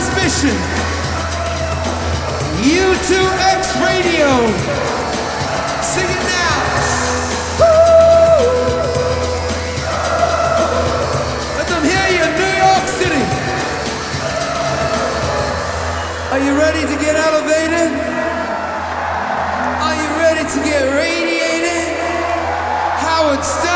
transmission. U2X Radio. Sing it now. Woo! Let them hear you in New York City. Are you ready to get elevated? Are you ready to get radiated? Howard Stern.